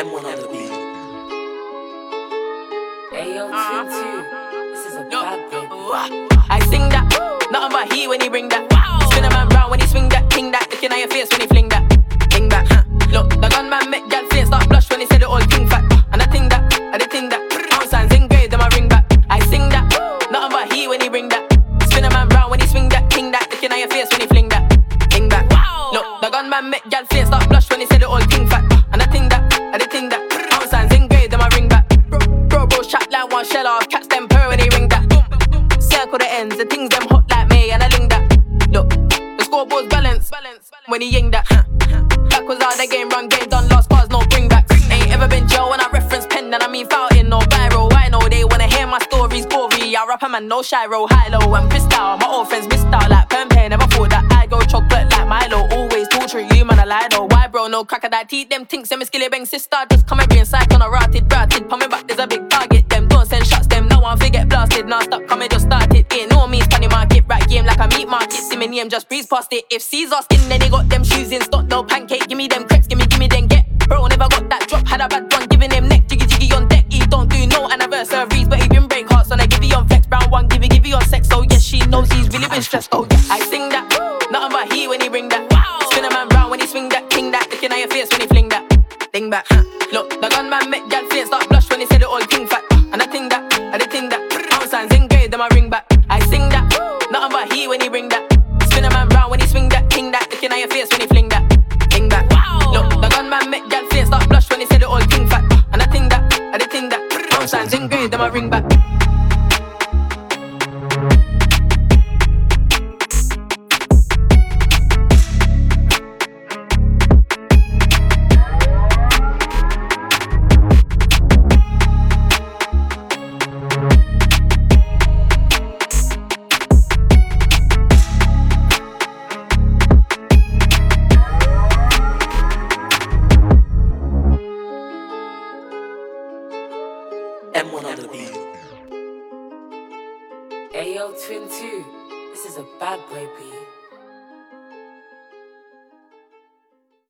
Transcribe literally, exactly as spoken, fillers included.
M one on the beat. Ayo, two two. This is a bad baby. I sing that, nothing but he when he bring that. Spin a man round when he swing that, king that. Looking at your face when he fling that, fling back. Huh. Look, the gunman make gal face start blush when he said the old king fat. And I think that, I did think that. Pound signs engraved, then I ring back. I sing that, nothing but he when he bring that. Spin a man round when he swing that, king that. Looking at your face when he fling that, fling back. Look, the gunman make gal face start blush when he said the old king fat. And I think that, I did think that. Pound signs engraved, then I ring back. Bro, bro, chat line one shell off, cats them purr when they ring that. Circle the ends, the things them hot like me, and I ling that. Look, the scoreboard's balance, balance when he ying that. Back was out the game, run game done, last bars, no bring back. Ain't ever been jail when I reference pen, and I mean fouting or viral. I know they wanna hear my stories gory. I rap a man, no shy roll, high low, I'm crystal. My old friends missed out like pen pen. Never thought that I'd go chocolate like Milo. Always torture you, man, I lie though. Why bro, no crocodile teeth, them tinks, them skilly bang sister. Just come and be inside on a rotted, rotted. Coming back, there's a big target. Them don't send shots, them no one forget blasted. Now stop coming, just started. Ain't no means funny market, right game like a meat market. See me name, just breeze past it. If Caesar skin, then they got them shoes in stock, no pancake. Give me them crepes, give me, give me them get. Bro, never got that drop, had a bad one, giving them neck, jiggy jiggy on deck. He don't do no anniversaries, but he been break hearts on a give you on flex. Brown one, give you, give you on sex. So yes, she knows he's really been stressed. Oh yeah, I sing that, nothing but he when he bring that. Spin a man round when he swing that, king that. Looking at your face when he fling that, fling back. Huh. Look, the gunman make gal face start blush when he said the old king fat. And I think that, I did think that. Pound signs engraved, then I ring back. I sing that, nothing but he when he bring that. Spin a man round when he swing that, king that. Looking at your face when he fling that, fling back. Look, the gunman make gal face start blush when he said the old king fat. And I think that, I did think that. Pound signs engraved, then I ring back. M one on the beat. Ayo, twin two. This is a bad boy beat.